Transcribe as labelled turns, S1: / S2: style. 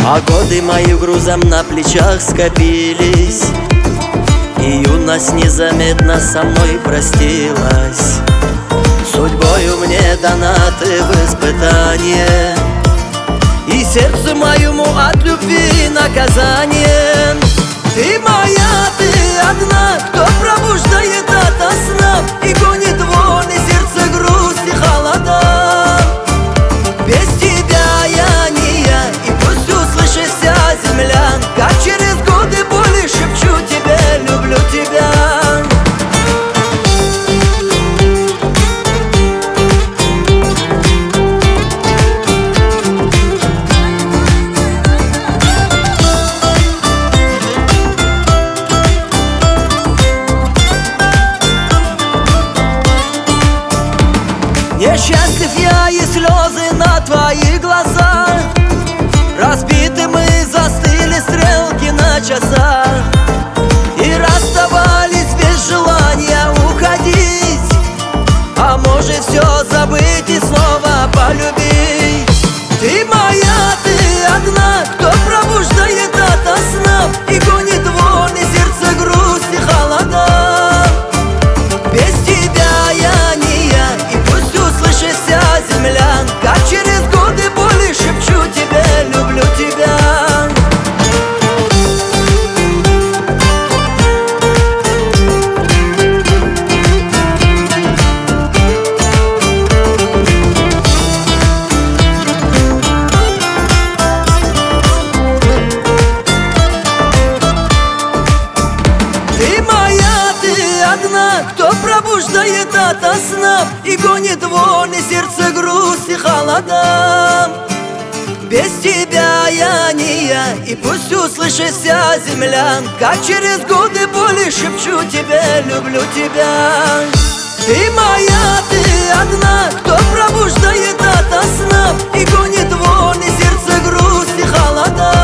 S1: А годы мои грузом на плечах скопились, и юность незаметно со мной простилась. Судьбою мне дана ты в испытание, и сердцу моему от любви наказание. Ты моя, ты одна, кто пробуждает ото сна и гонит вон из сердца грусть и холода. Без тебя я не я, и пусть услышит вся земля, как через годы боли шепчу тебе, люблю тебя. Несчастлив я, и слезы на твоих глазах, разбиты мы, застыли стрелки на часах, и расставались без желания уходить. А может все забыть и снова полюбить. Ты моя, ты одна, кто пробуждает ото сна и гонит вон из сердца грусть и холода. Без тебя я не я, и пусть услышит вся земля, как через годы боли шепчу тебе, люблю тебя. Ты моя, ты одна, кто пробуждает ото сна и гонит вон из сердца грусть и холода. Без тебя я не я, и пусть услышит вся земля, как через годы боли шепчу тебе, люблю тебя. Ты моя, ты одна, кто пробуждает ото сна и гонит вон из сердца грусть и холода.